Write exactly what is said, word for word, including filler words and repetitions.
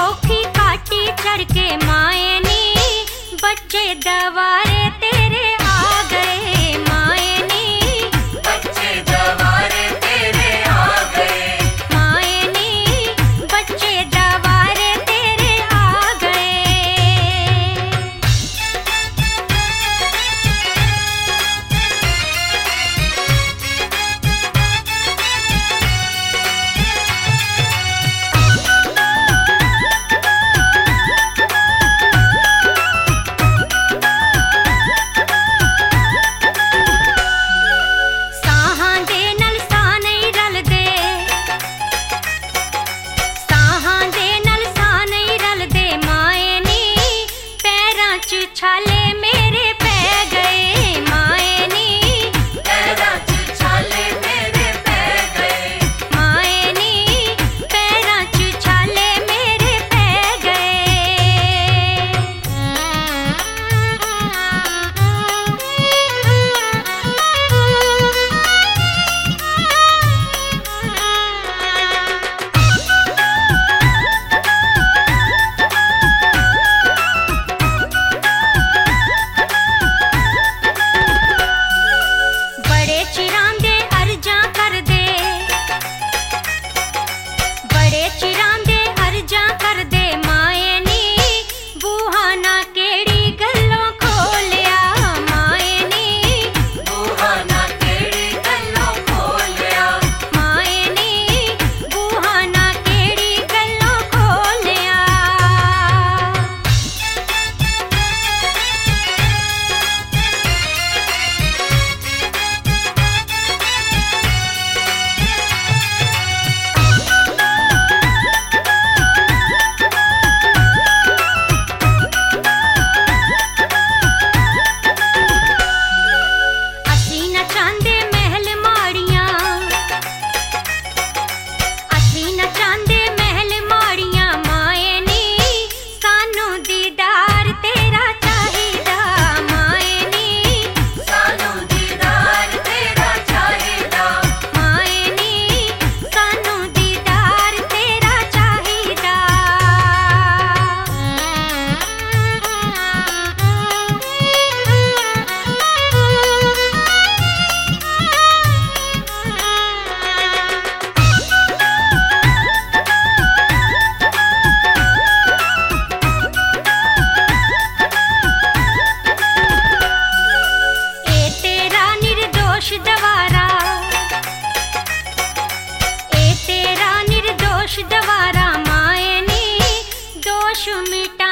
औखी काटी चढ़ के माए नी, बच्चे दवारे तेरे आ गए माए नी, बच्चे दवारे तेरे आ गए, माए नी बच्चे दवारे तेरे आ गए। साहां दे नल साह नहीं रलदे, साहां दे नल साह नहीं रलदे माए नी, पैरां च छाले मेरे पै गए माए नी, पैरां च छाले मेरे पै गए, माए नी पैरां च छाले मेरे पै बड़े चिरां दे अर्जां करदे, बड़े चिरां दे अर्जां करदे माए नी, बूहा ना केड़ी गल्लों खोलिया माए नी, बूहा ना केड़ी गल्लों खोलिया, माए नी बूहा ना केड़ी गल्लों खोलिया। ਅਸੀਂ ਨਾ ਚਾਹੁੰਦੇ ਮਹਿਲ ਮਾੜੀਆਂ, ਅਸੀਂ ਨਾ ਚਾਹੁੰਦੇ ਮਹਿਲ ਮਾੜੀਆਂ ਮਾਏ ਨੀ, ਸਾਨੂੰ ਦੀਦਾਰ ਤੇਰਾ ਚਾਹੀਦਾ ਮਾਏ ਨੀ, सानू दीदार तेरा चाहिदा, ਮਾਏ ਨੀ ਸਾਨੂੰ ਦੀਦਾਰ ਤੇਰਾ ਚਾਹੀਦਾ। ए तेरा निर्दोष दवारा, ए तेरा निर्दोष दवारा माए नी, दोष मिटा